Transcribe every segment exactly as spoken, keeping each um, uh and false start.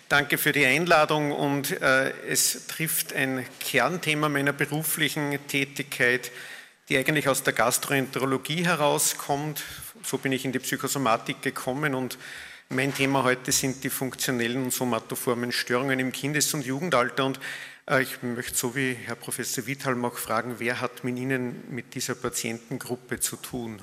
Danke für die Einladung und äh, es trifft ein Kernthema meiner beruflichen Tätigkeit, die eigentlich aus der Gastroenterologie herauskommt. So bin ich in die Psychosomatik gekommen und mein Thema heute sind die funktionellen und somatoformen Störungen im Kindes- und Jugendalter. Und äh, ich möchte so wie Herr Professor Withalm auch fragen, wer hat mit Ihnen mit dieser Patientengruppe zu tun?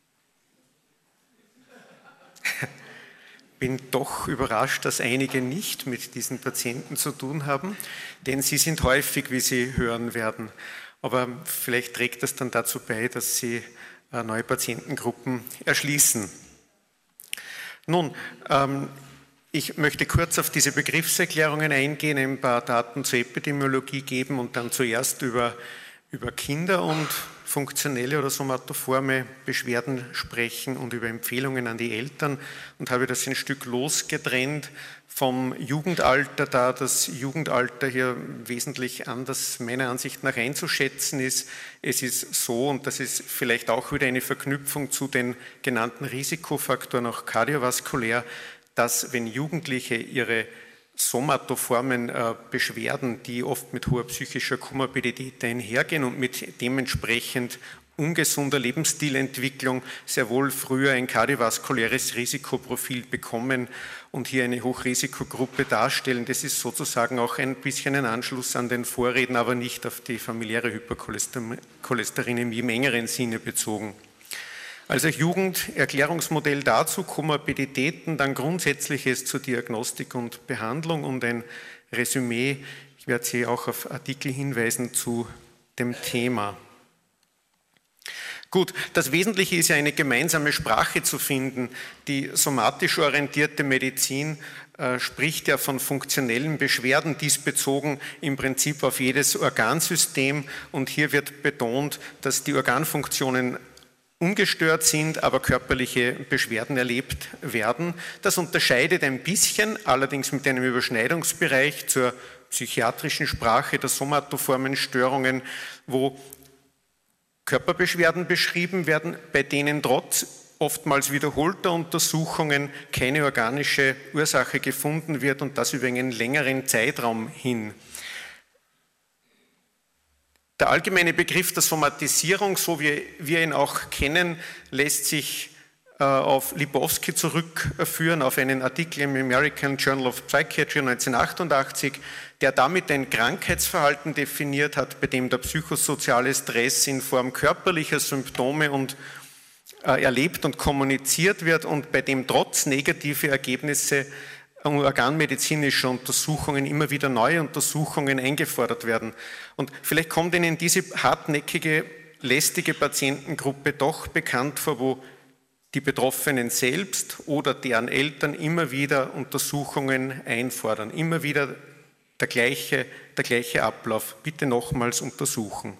Ich bin doch überrascht, dass einige nicht mit diesen Patienten zu tun haben, denn sie sind häufig, wie Sie hören werden. Aber vielleicht trägt das dann dazu bei, dass Sie neue Patientengruppen erschließen. Nun, ähm, ich möchte kurz auf diese Begriffserklärungen eingehen, ein paar Daten zur Epidemiologie geben und dann zuerst über, über Kinder und funktionelle oder somatoforme Beschwerden sprechen und über Empfehlungen an die Eltern und habe das ein Stück losgetrennt vom Jugendalter, da das Jugendalter hier wesentlich anders meiner Ansicht nach einzuschätzen ist. Es ist so, und das ist vielleicht auch wieder eine Verknüpfung zu den genannten Risikofaktoren, auch kardiovaskulär, dass wenn Jugendliche ihre somatoformen äh, Beschwerden, die oft mit hoher psychischer Komorbidität einhergehen und mit dementsprechend ungesunder Lebensstilentwicklung sehr wohl früher ein kardiovaskuläres Risikoprofil bekommen und hier eine Hochrisikogruppe darstellen. Das ist sozusagen auch ein bisschen ein Anschluss an den Vorredner, aber nicht auf die familiäre Hypercholesterinämie im engeren Sinne bezogen. Also Jugenderklärungsmodell dazu, Komorbiditäten, dann Grundsätzliches zur Diagnostik und Behandlung und ein Resümee. Ich werde Sie auch auf Artikel hinweisen zu dem Thema. Gut, das Wesentliche ist ja eine gemeinsame Sprache zu finden. Die somatisch orientierte Medizin äh, spricht ja von funktionellen Beschwerden, dies bezogen im Prinzip auf jedes Organsystem. Und hier wird betont, dass die Organfunktionen ungestört sind, aber körperliche Beschwerden erlebt werden. Das unterscheidet ein bisschen, allerdings mit einem Überschneidungsbereich zur psychiatrischen Sprache der somatoformen Störungen, wo Körperbeschwerden beschrieben werden, bei denen trotz oftmals wiederholter Untersuchungen keine organische Ursache gefunden wird und das über einen längeren Zeitraum hin. Der allgemeine Begriff der Somatisierung, so wie wir ihn auch kennen, lässt sich äh, auf Lipowski zurückführen, auf einen Artikel im American Journal of Psychiatry neunzehnhundertachtundachtzig, der damit ein Krankheitsverhalten definiert hat, bei dem der psychosoziale Stress in Form körperlicher Symptome und, äh, erlebt und kommuniziert wird und bei dem trotz negative Ergebnisse organmedizinische Untersuchungen, immer wieder neue Untersuchungen eingefordert werden. Und vielleicht kommt Ihnen diese hartnäckige, lästige Patientengruppe doch bekannt vor, wo die Betroffenen selbst oder deren Eltern immer wieder Untersuchungen einfordern. Immer wieder der gleiche, der gleiche Ablauf. Bitte nochmals untersuchen.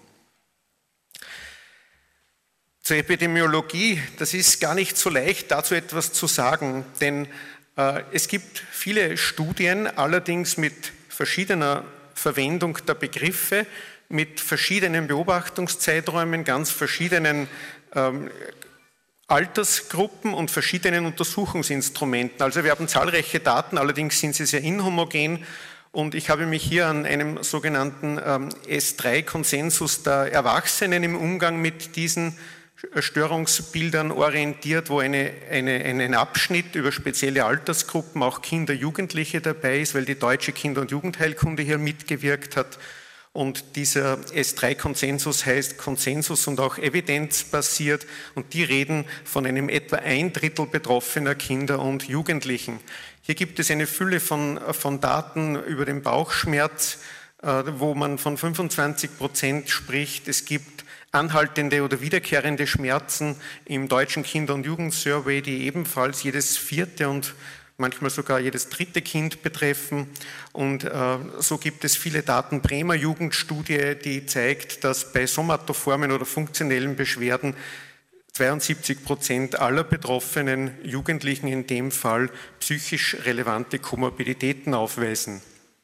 Zur Epidemiologie, das ist gar nicht so leicht, dazu etwas zu sagen, denn es gibt viele Studien, allerdings mit verschiedener Verwendung der Begriffe, mit verschiedenen Beobachtungszeiträumen, ganz verschiedenen ähm, Altersgruppen und verschiedenen Untersuchungsinstrumenten. Also wir haben zahlreiche Daten, allerdings sind sie sehr inhomogen und ich habe mich hier an einem sogenannten ähm, S drei Konsensus der Erwachsenen im Umgang mit diesen Störungsbildern orientiert, wo eine, eine, einen Abschnitt über spezielle Altersgruppen, auch Kinder, Jugendliche dabei ist, weil die Deutsche Kinder- und Jugendheilkunde hier mitgewirkt hat. Und dieser S drei Konsensus heißt Konsensus und auch evidenzbasiert und die reden von einem etwa ein Drittel betroffener Kinder und Jugendlichen. Hier gibt es eine Fülle von, von Daten über den Bauchschmerz, wo man von fünfundzwanzig Prozent spricht. Es gibt anhaltende oder wiederkehrende Schmerzen im deutschen Kinder- und Jugendsurvey, die ebenfalls jedes vierte und manchmal sogar jedes dritte Kind betreffen. Und äh, so gibt es viele Daten. Bremer Jugendstudie, die zeigt, dass bei somatoformen oder funktionellen Beschwerden zweiundsiebzig Prozent aller betroffenen Jugendlichen in dem Fall psychisch relevante Komorbiditäten aufweisen.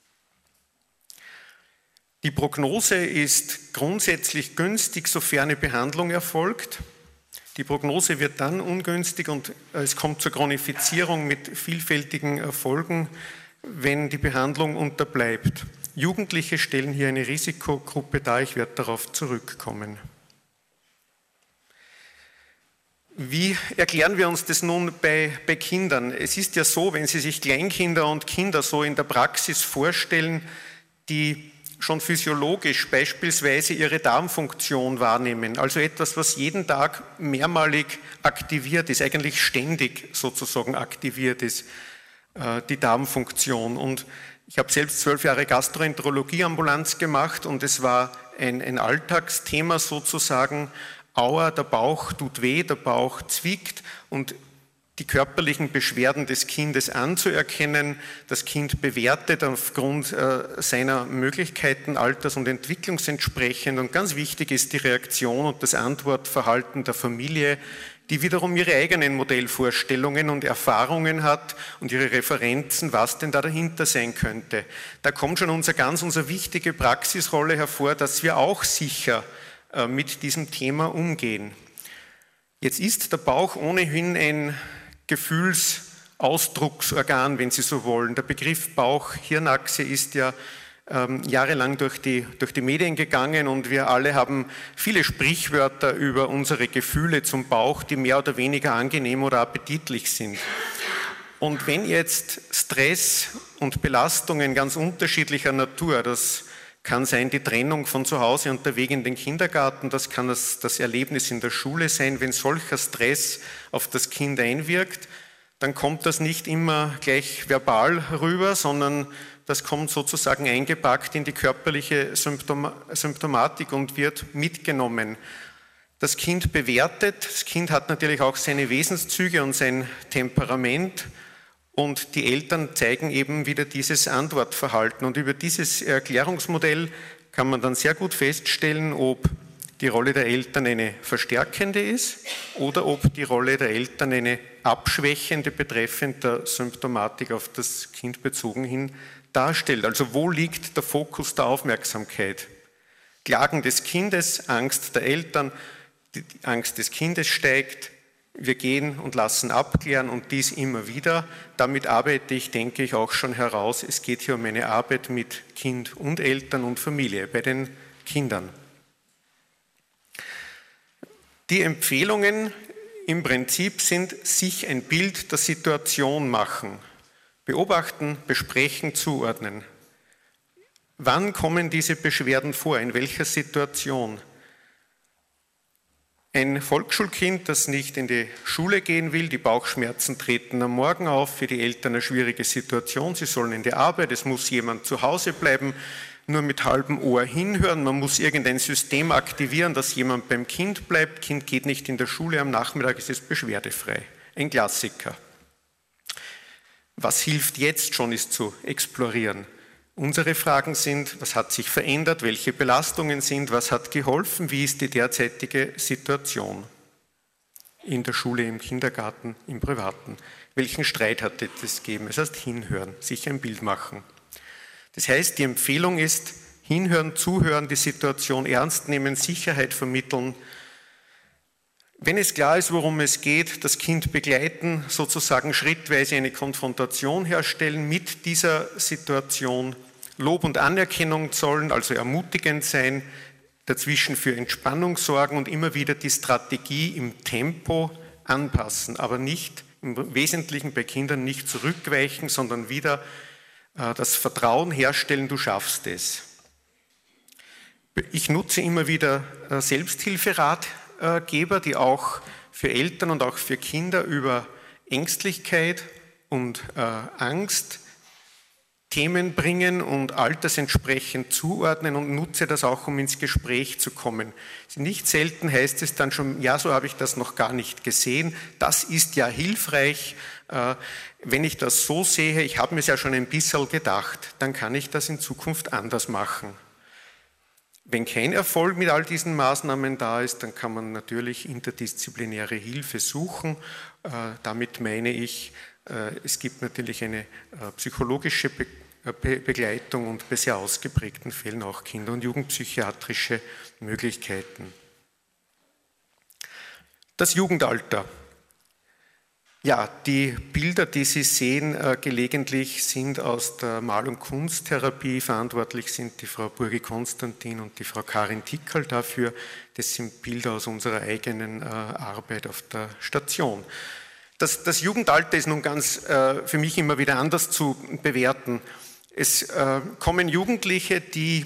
Die Prognose ist grundsätzlich günstig, sofern eine Behandlung erfolgt. Die Prognose wird dann ungünstig und es kommt zur Chronifizierung mit vielfältigen Folgen. wenn die Behandlung unterbleibt. Jugendliche stellen hier eine Risikogruppe dar, ich werde darauf zurückkommen. Wie erklären wir uns das nun bei, bei Kindern? Es ist ja so, wenn Sie sich Kleinkinder und Kinder so in der Praxis vorstellen, die schon physiologisch beispielsweise ihre Darmfunktion wahrnehmen, also etwas, was jeden Tag mehrmalig aktiviert ist, eigentlich ständig sozusagen aktiviert ist, die Darmfunktion. Und ich habe selbst zwölf Jahre Gastroenterologie-Ambulanz gemacht und es war ein, ein Alltagsthema sozusagen. Aua, der Bauch tut weh, der Bauch zwickt und die körperlichen Beschwerden des Kindes anzuerkennen, das Kind bewertet aufgrund äh, seiner Möglichkeiten, alters- und entwicklungsentsprechend. Und ganz wichtig ist die Reaktion und das Antwortverhalten der Familie, die wiederum ihre eigenen Modellvorstellungen und Erfahrungen hat und ihre Referenzen, was denn da dahinter sein könnte. Da kommt schon unser ganz, unsere wichtige Praxisrolle hervor, dass wir auch sicher äh, mit diesem Thema umgehen. Jetzt ist der Bauch ohnehin ein Gefühlsausdrucksorgan, wenn Sie so wollen. Der Begriff Bauch-Hirnachse ist ja ähm, jahrelang durch die, durch die Medien gegangen und wir alle haben viele Sprichwörter über unsere Gefühle zum Bauch, die mehr oder weniger angenehm oder appetitlich sind. Und wenn jetzt Stress und Belastungen ganz unterschiedlicher Natur, das kann sein die Trennung von zu Hause und der Weg in den Kindergarten, das kann das, das Erlebnis in der Schule sein. Wenn solcher Stress auf das Kind einwirkt, dann kommt das nicht immer gleich verbal rüber, sondern das kommt sozusagen eingepackt in die körperliche Symptom- Symptomatik und wird mitgenommen. Das Kind bewertet, das Kind hat natürlich auch seine Wesenszüge und sein Temperament. Und die Eltern zeigen eben wieder dieses Antwortverhalten. Und über dieses Erklärungsmodell kann man dann sehr gut feststellen, ob die Rolle der Eltern eine verstärkende ist oder ob die Rolle der Eltern eine abschwächende betreffend der Symptomatik auf das Kind bezogen hin darstellt. Also wo liegt der Fokus der Aufmerksamkeit? Klagen des Kindes, Angst der Eltern, die Angst des Kindes steigt. Wir gehen und lassen abklären und dies immer wieder. Damit arbeite ich, denke ich, auch schon heraus. Es geht hier um eine Arbeit mit Kind und Eltern und Familie bei den Kindern. Die Empfehlungen im Prinzip sind, sich ein Bild der Situation machen. Beobachten, besprechen, zuordnen. Wann kommen diese Beschwerden vor? In welcher Situation? Ein Volksschulkind, das nicht in die Schule gehen will, die Bauchschmerzen treten am Morgen auf, für die Eltern eine schwierige Situation, sie sollen in die Arbeit, es muss jemand zu Hause bleiben, nur mit halbem Ohr hinhören, man muss irgendein System aktivieren, dass jemand beim Kind bleibt, Kind geht nicht in der Schule, am Nachmittag ist es beschwerdefrei. Ein Klassiker. Was hilft jetzt schon, ist zu explorieren. Unsere Fragen sind, was hat sich verändert, welche Belastungen sind, was hat geholfen, wie ist die derzeitige Situation in der Schule, im Kindergarten, im Privaten, welchen Streit hat es gegeben. Das heißt hinhören, sich ein Bild machen. Das heißt, die Empfehlung ist hinhören, zuhören, die Situation ernst nehmen, Sicherheit vermitteln. Wenn es klar ist, worum es geht, das Kind begleiten, sozusagen schrittweise eine Konfrontation herstellen mit dieser Situation, Lob und Anerkennung zollen, also ermutigend sein, dazwischen für Entspannung sorgen und immer wieder die Strategie im Tempo anpassen, aber nicht im Wesentlichen bei Kindern nicht zurückweichen, sondern wieder äh, das Vertrauen herstellen, du schaffst es. Ich nutze immer wieder äh, Selbsthilferatgeber, die auch für Eltern und auch für Kinder über Ängstlichkeit und äh, Angst Themen bringen und altersentsprechend zuordnen und nutze das auch, um ins Gespräch zu kommen. Nicht selten heißt es dann schon, ja, so habe ich das noch gar nicht gesehen, das ist ja hilfreich. Wenn ich das so sehe, ich habe mir es ja schon ein bisschen gedacht, dann kann ich das in Zukunft anders machen. Wenn kein Erfolg mit all diesen Maßnahmen da ist, dann kann man natürlich interdisziplinäre Hilfe suchen. Damit meine ich, es gibt natürlich eine psychologische Begleitung und bei sehr ausgeprägten Fällen auch kinder- und jugendpsychiatrische Möglichkeiten. Das Jugendalter. Ja, die Bilder, die Sie sehen, äh, gelegentlich sind aus der Mal- und Kunsttherapie. Verantwortlich sind die Frau Burgi-Konstantin und die Frau Karin Tickerl dafür. Das sind Bilder aus unserer eigenen äh, Arbeit auf der Station. Das, das Jugendalter ist nun ganz äh, für mich immer wieder anders zu bewerten. Es äh, kommen Jugendliche, die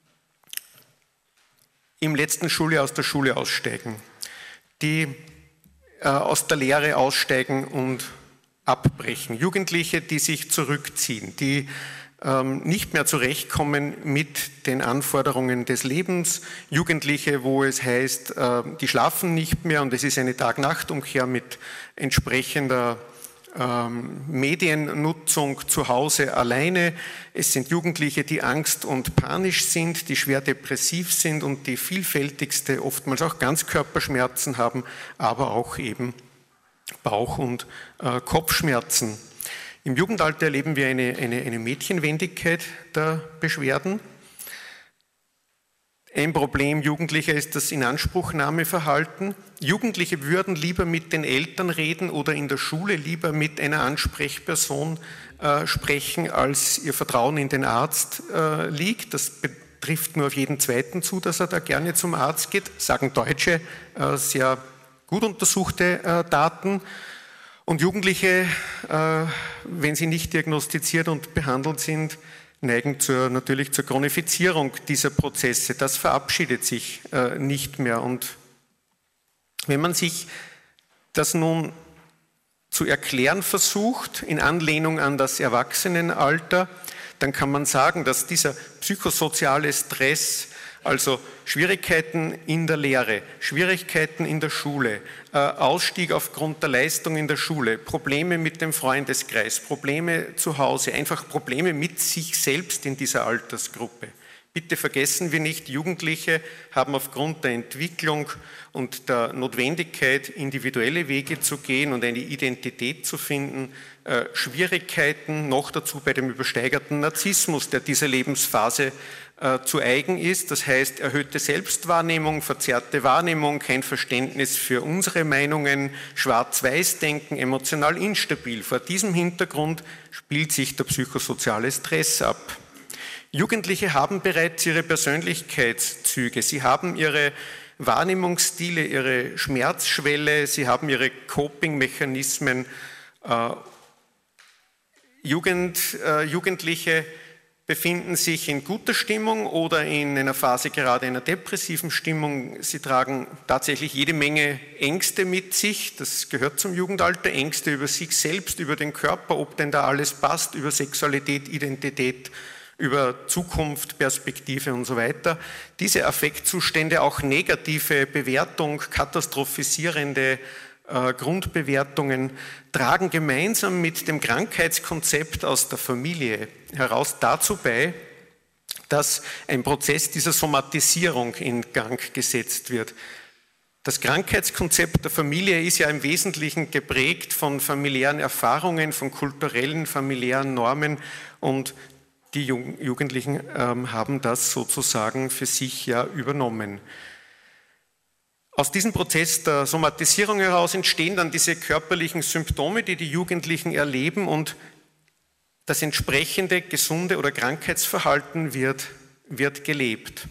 im letzten Schuljahr aus der Schule aussteigen, die aus der Lehre aussteigen und abbrechen. Jugendliche, die sich zurückziehen, die ähm, nicht mehr zurechtkommen mit den Anforderungen des Lebens. Jugendliche, wo es heißt, äh, die schlafen nicht mehr und es ist eine Tag-Nacht-Umkehr mit entsprechender ähm, Mediennutzung zu Hause alleine. Es sind Jugendliche, die angst- und panisch sind, die schwer depressiv sind und die vielfältigste, oftmals auch Ganzkörperschmerzen haben, aber auch eben Bauch- und äh, Kopfschmerzen. Im Jugendalter erleben wir eine, eine, eine Mädchenwendigkeit der Beschwerden. Ein Problem Jugendlicher ist das Inanspruchnahmeverhalten. Jugendliche würden lieber mit den Eltern reden oder in der Schule lieber mit einer Ansprechperson äh, sprechen, als ihr Vertrauen in den Arzt äh, liegt. Das betrifft nur auf jeden Zweiten zu, dass er da gerne zum Arzt geht, sagen Deutsche, äh, sehr gut untersuchte äh, Daten. Und Jugendliche, äh, wenn sie nicht diagnostiziert und behandelt sind, neigen zur, natürlich zur Chronifizierung dieser Prozesse. Das verabschiedet sich äh, nicht mehr. Und wenn man sich das nun zu erklären versucht, in Anlehnung an das Erwachsenenalter, dann kann man sagen, dass dieser psychosoziale Stress, also Schwierigkeiten in der Lehre, Schwierigkeiten in der Schule, äh, Ausstieg aufgrund der Leistung in der Schule, Probleme mit dem Freundeskreis, Probleme zu Hause, einfach Probleme mit sich selbst in dieser Altersgruppe. Bitte vergessen wir nicht, Jugendliche haben aufgrund der Entwicklung und der Notwendigkeit, individuelle Wege zu gehen und eine Identität zu finden, äh, Schwierigkeiten, noch dazu bei dem übersteigerten Narzissmus, der dieser Lebensphase äh, zu eigen ist. Das heißt, erhöhte Selbstwahrnehmung, verzerrte Wahrnehmung, kein Verständnis für unsere Meinungen, Schwarz-Weiß-Denken, emotional instabil. Vor diesem Hintergrund spielt sich der psychosoziale Stress ab. Jugendliche haben bereits ihre Persönlichkeitszüge, sie haben ihre Wahrnehmungsstile, ihre Schmerzschwelle, sie haben ihre Coping-Mechanismen. Äh, Jugend, äh, Jugendliche befinden sich in guter Stimmung oder in einer Phase gerade einer depressiven Stimmung. Sie tragen tatsächlich jede Menge Ängste mit sich, das gehört zum Jugendalter, Ängste über sich selbst, über den Körper, ob denn da alles passt, über Sexualität, Identität, über Zukunft, Perspektive und so weiter. Diese Affektzustände, auch negative Bewertung, katastrophisierende äh, Grundbewertungen, tragen gemeinsam mit dem Krankheitskonzept aus der Familie heraus dazu bei, dass ein Prozess dieser Somatisierung in Gang gesetzt wird. Das Krankheitskonzept der Familie ist ja im Wesentlichen geprägt von familiären Erfahrungen, von kulturellen, familiären Normen und die Jugendlichen ähm, haben das sozusagen für sich ja übernommen. Aus diesem Prozess der Somatisierung heraus entstehen dann diese körperlichen Symptome, die die Jugendlichen erleben und das entsprechende gesunde oder Krankheitsverhalten wird, wird gelebt.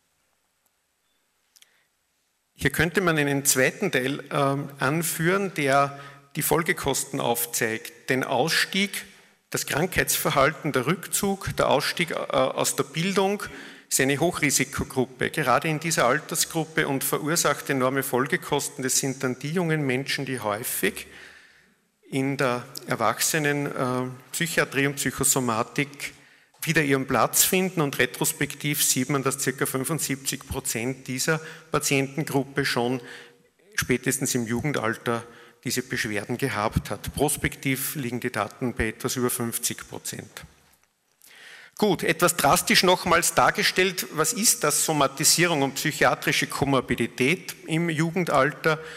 Hier könnte man einen zweiten Teil äh, anführen, der die Folgekosten aufzeigt, den Ausstieg, das Krankheitsverhalten, der Rückzug, der Ausstieg aus der Bildung ist eine Hochrisikogruppe, gerade in dieser Altersgruppe und verursacht enorme Folgekosten. Das sind dann die jungen Menschen, die häufig in der Erwachsenenpsychiatrie und Psychosomatik wieder ihren Platz finden und retrospektiv sieht man, dass ca. fünfundsiebzig Prozent dieser Patientengruppe schon spätestens im Jugendalter diese Beschwerden gehabt hat. Prospektiv liegen die Daten bei etwas über fünfzig Prozent. Gut, etwas drastisch nochmals dargestellt, was ist das Somatisierung und psychiatrische Komorbidität im Jugendalter?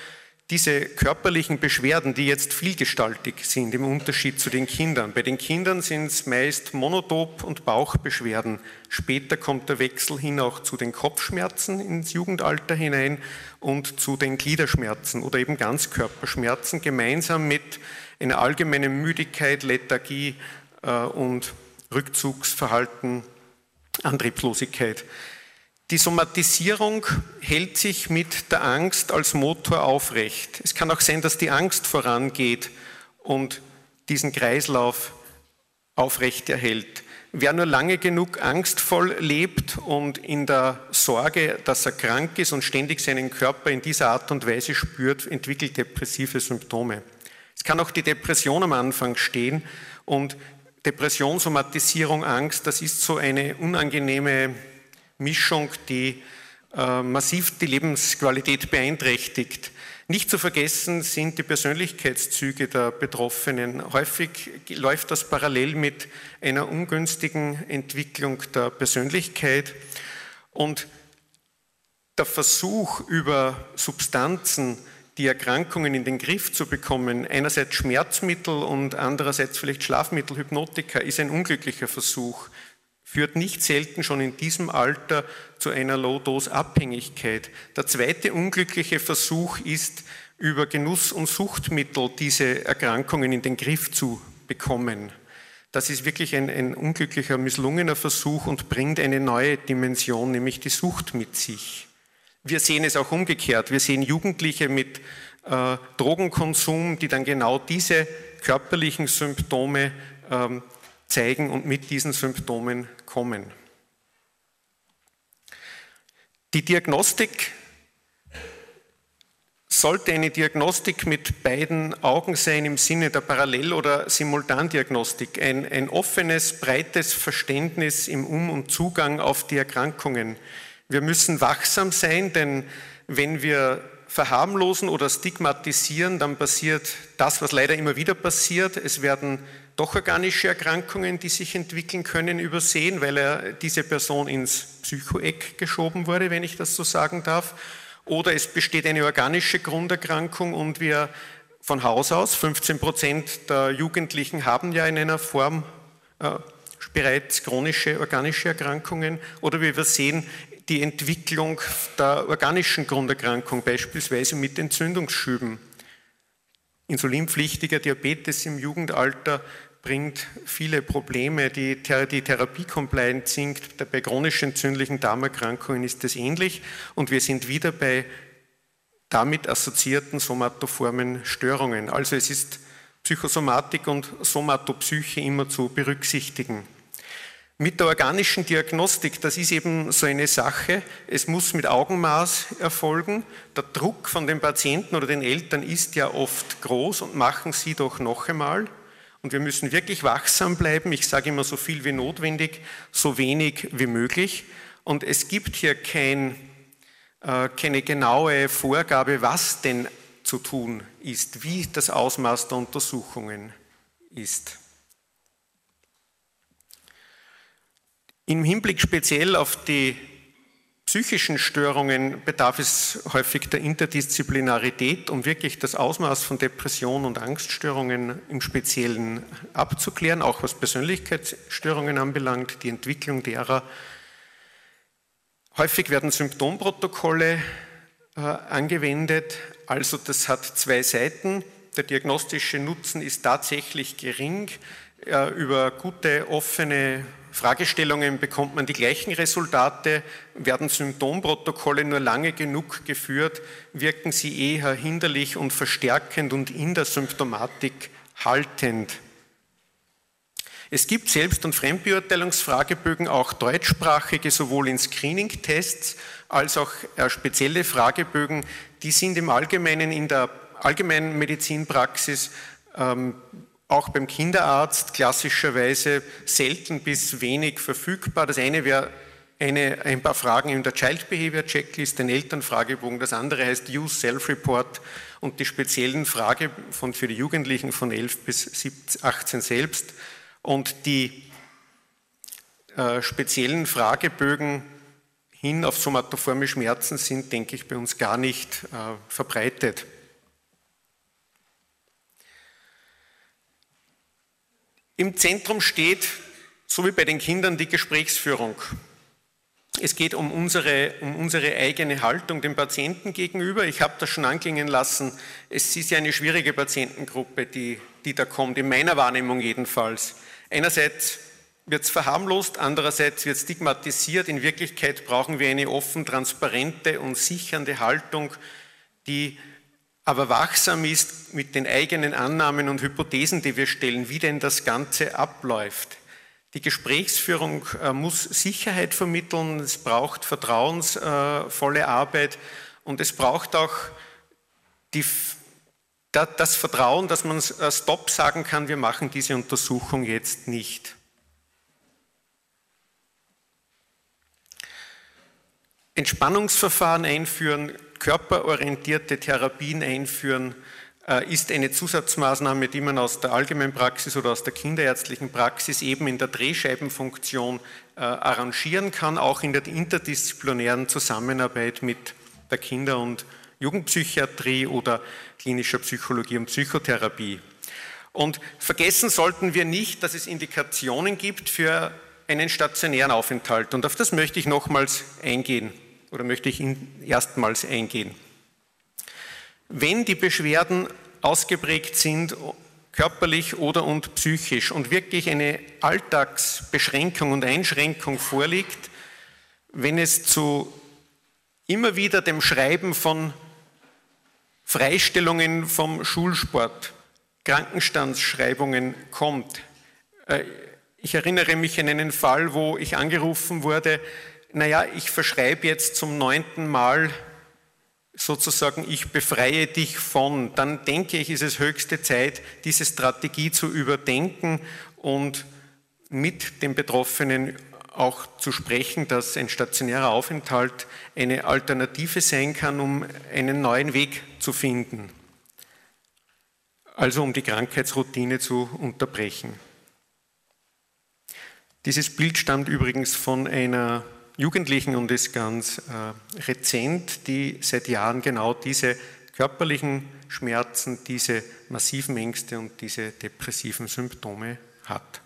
diese körperlichen Beschwerden, die jetzt vielgestaltig sind im Unterschied zu den Kindern. Bei den Kindern sind es meist Monotop- und Bauchbeschwerden. Später kommt der Wechsel hin auch zu den Kopfschmerzen ins Jugendalter hinein und zu den Gliederschmerzen oder eben Ganzkörperschmerzen, gemeinsam mit einer allgemeinen Müdigkeit, Lethargie äh, und Rückzugsverhalten, Antriebslosigkeit. Die Somatisierung hält sich mit der Angst als Motor aufrecht. Es kann auch sein, dass die Angst vorangeht und diesen Kreislauf aufrechterhält. Wer nur lange genug angstvoll lebt und in der Sorge, dass er krank ist und ständig seinen Körper in dieser Art und Weise spürt, entwickelt depressive Symptome. Es kann auch die Depression am Anfang stehen und Depression, Somatisierung, Angst, das ist so eine unangenehme Mischung, die äh, massiv die Lebensqualität beeinträchtigt. Nicht zu vergessen sind die Persönlichkeitszüge der Betroffenen. Häufig läuft das parallel mit einer ungünstigen Entwicklung der Persönlichkeit und der Versuch, über Substanzen die Erkrankungen in den Griff zu bekommen, einerseits Schmerzmittel und andererseits vielleicht Schlafmittel, Hypnotika, ist ein unglücklicher Versuch. Führt nicht selten schon in diesem Alter zu einer Low-Dose-Abhängigkeit. Der zweite unglückliche Versuch ist, über Genuss- und Suchtmittel diese Erkrankungen in den Griff zu bekommen. Das ist wirklich ein, ein unglücklicher, misslungener Versuch und bringt eine neue Dimension, nämlich die Sucht mit sich. Wir sehen es auch umgekehrt. Wir sehen Jugendliche mit äh, Drogenkonsum, die dann genau diese körperlichen Symptome ähm, zeigen und mit diesen Symptomen kommen. Die Diagnostik sollte eine Diagnostik mit beiden Augen sein im Sinne der Parallel- oder Simultandiagnostik. Ein, ein offenes, breites Verständnis im Um- und Zugang auf die Erkrankungen. Wir müssen wachsam sein, denn wenn wir verharmlosen oder stigmatisieren, dann passiert das, was leider immer wieder passiert. Es werden doch organische Erkrankungen, die sich entwickeln können, übersehen, weil er diese Person ins Psychoeck geschoben wurde, wenn ich das so sagen darf. Oder es besteht eine organische Grunderkrankung und wir von Haus aus, fünfzehn Prozent der Jugendlichen haben ja in einer Form äh, bereits chronische organische Erkrankungen. Oder wir sehen die Entwicklung der organischen Grunderkrankung, beispielsweise mit Entzündungsschüben. Insulinpflichtiger Diabetes im Jugendalter bringt viele Probleme. Die, die Therapie-Compliance sinkt. Bei chronisch entzündlichen Darmerkrankungen ist das ähnlich. Und wir sind wieder bei damit assoziierten somatoformen Störungen. Also es ist Psychosomatik und Somatopsyche immer zu berücksichtigen. Mit der organischen Diagnostik, das ist eben so eine Sache, es muss mit Augenmaß erfolgen. Der Druck von den Patienten oder den Eltern ist ja oft groß und machen Sie doch noch einmal. Und wir müssen wirklich wachsam bleiben. Ich sage immer so viel wie notwendig, so wenig wie möglich. Und es gibt hier kein, äh, keine genaue Vorgabe, was denn zu tun ist, wie das Ausmaß der Untersuchungen ist. Im Hinblick speziell auf die psychischen Störungen bedarf es häufig der Interdisziplinarität, um wirklich das Ausmaß von Depression und Angststörungen im Speziellen abzuklären, auch was Persönlichkeitsstörungen anbelangt, die Entwicklung derer. Häufig werden Symptomprotokolle äh, angewendet, also das hat zwei Seiten. Der diagnostische Nutzen ist tatsächlich gering. Äh, über gute, offene Fragestellungen bekommt man die gleichen Resultate. Werden Symptomprotokolle nur lange genug geführt, wirken sie eher hinderlich und verstärkend und in der Symptomatik haltend. Es gibt Selbst- und Fremdbeurteilungsfragebögen, auch deutschsprachige, sowohl in Screening-Tests als auch spezielle Fragebögen. Die sind im Allgemeinen in der allgemeinen Medizinpraxis ähm, auch beim Kinderarzt klassischerweise selten bis wenig verfügbar. Das eine wäre eine, ein paar Fragen in der Child Behavior Checklist, den Elternfragebogen. Das andere heißt Use Self-Report und die speziellen Frage von, für die Jugendlichen von elf bis achtzehn selbst. Und die äh, speziellen Fragebögen hin auf somatoforme Schmerzen sind, denke ich, bei uns gar nicht äh, verbreitet. Im Zentrum steht, so wie bei den Kindern, die Gesprächsführung. Es geht um unsere, um unsere eigene Haltung dem Patienten gegenüber. Ich habe das schon anklingen lassen, es ist ja eine schwierige Patientengruppe, die, die da kommt, in meiner Wahrnehmung jedenfalls. Einerseits wird es verharmlost, andererseits wird stigmatisiert. In Wirklichkeit brauchen wir eine offen, transparente und sichernde Haltung, die aber wachsam ist mit den eigenen Annahmen und Hypothesen, die wir stellen, wie denn das Ganze abläuft. Die Gesprächsführung äh, muss Sicherheit vermitteln, es braucht vertrauensvolle äh, Arbeit und es braucht auch die, da, das Vertrauen, dass man äh, Stopp sagen kann, wir machen diese Untersuchung jetzt nicht. Entspannungsverfahren einführen, körperorientierte Therapien einführen, ist eine Zusatzmaßnahme, die man aus der Allgemeinpraxis oder aus der kinderärztlichen Praxis eben in der Drehscheibenfunktion äh, arrangieren kann, auch in der interdisziplinären Zusammenarbeit mit der Kinder- und Jugendpsychiatrie oder klinischer Psychologie und Psychotherapie. Und vergessen sollten wir nicht, dass es Indikationen gibt für einen stationären Aufenthalt. Und auf das möchte ich nochmals eingehen oder möchte ich erstmals eingehen. Wenn die Beschwerden ausgeprägt sind, körperlich oder und psychisch und wirklich eine Alltagsbeschränkung und Einschränkung vorliegt, wenn es zu immer wieder dem Schreiben von Freistellungen vom Schulsport, Krankenstandsschreibungen kommt. Ich erinnere mich an einen Fall, wo ich angerufen wurde, naja, ich verschreibe jetzt zum neunten Mal sozusagen, ich befreie dich von, dann denke ich, ist es höchste Zeit, diese Strategie zu überdenken und mit den Betroffenen auch zu sprechen, dass ein stationärer Aufenthalt eine Alternative sein kann, um einen neuen Weg zu finden. Also um die Krankheitsroutine zu unterbrechen. Dieses Bild stammt übrigens von einer Jugendlichen und ist ganz äh, rezent, die seit Jahren genau diese körperlichen Schmerzen, diese massiven Ängste und diese depressiven Symptome hat.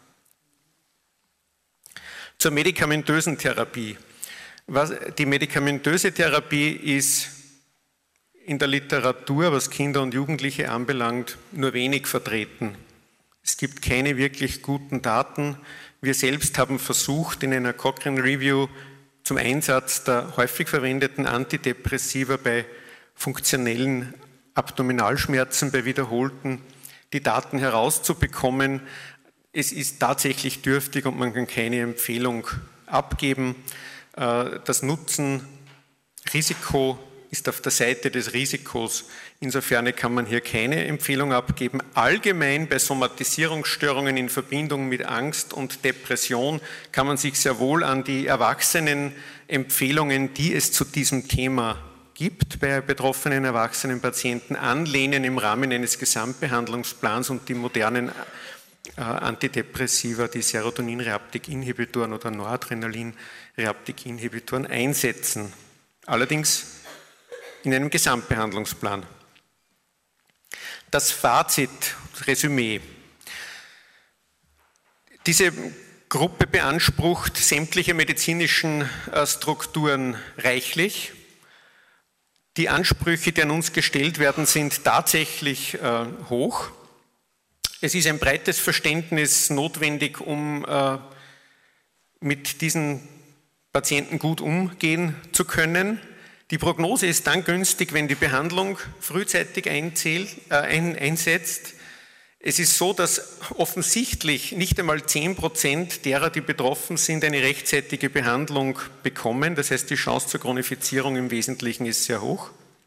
Zur medikamentösen Therapie. Was, die medikamentöse Therapie ist in der Literatur, was Kinder und Jugendliche anbelangt, nur wenig vertreten. Es gibt keine wirklich guten Daten. Wir selbst haben versucht, in einer Cochrane Review zum Einsatz der häufig verwendeten Antidepressiva bei funktionellen Abdominalschmerzen, bei wiederholten, die Daten herauszubekommen. Es ist tatsächlich dürftig und man kann keine Empfehlung abgeben. Das Nutzen-Risiko ist auf der Seite des Risikos. Insofern kann man hier keine Empfehlung abgeben. Allgemein bei Somatisierungsstörungen in Verbindung mit Angst und Depression kann man sich sehr wohl an die Erwachsenenempfehlungen, die es zu diesem Thema gibt, bei betroffenen erwachsenen Patienten anlehnen im Rahmen eines Gesamtbehandlungsplans und die modernen äh, Antidepressiva, die Serotonin-Reuptake-Inhibitoren oder Noradrenalin-Reuptake-Inhibitoren einsetzen. Allerdings in einem Gesamtbehandlungsplan. Das Fazit, das Resümee. Diese Gruppe beansprucht sämtliche medizinischen Strukturen reichlich. Die Ansprüche, die an uns gestellt werden, sind tatsächlich äh, hoch. Es ist ein breites Verständnis notwendig, um äh, mit diesen Patienten gut umgehen zu können. Die Prognose ist dann günstig, wenn die Behandlung frühzeitig einzählt, äh, ein, einsetzt. Es ist so, dass offensichtlich nicht einmal zehn Prozent derer, die betroffen sind, eine rechtzeitige Behandlung bekommen. Das heißt, die Chance zur Chronifizierung im Wesentlichen ist sehr hoch.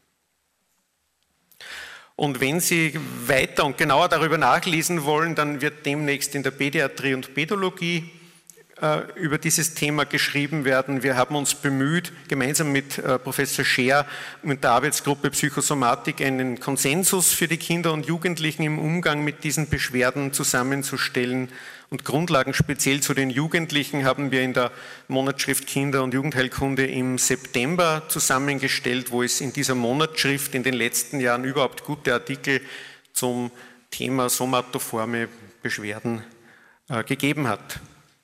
Und wenn Sie weiter und genauer darüber nachlesen wollen, dann wird demnächst in der Pädiatrie und Pädologie äh, über dieses Thema geschrieben werden. Wir haben uns bemüht, gemeinsam mit äh, Professor Scher und der Arbeitsgruppe Psychosomatik einen Konsensus für die Kinder und Jugendlichen im Umgang mit diesen Beschwerden zusammenzustellen. Und Grundlagen speziell zu den Jugendlichen haben wir in der Monatsschrift Kinder- und Jugendheilkunde im September zusammengestellt, wo es in dieser Monatsschrift in den letzten Jahren überhaupt gute Artikel zum Thema somatoforme Beschwerden äh, gegeben hat.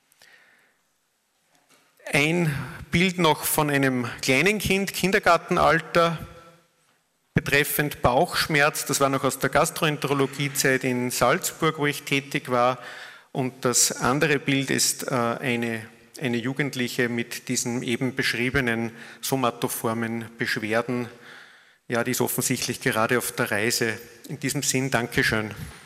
Ein Bild noch von einem kleinen Kind, Kindergartenalter, betreffend Bauchschmerz. Das war noch aus der Gastroenterologiezeit in Salzburg, wo ich tätig war. Und das andere Bild ist äh, eine, eine Jugendliche mit diesen eben beschriebenen somatoformen Beschwerden. Ja, die ist offensichtlich gerade auf der Reise. In diesem Sinn, Dankeschön.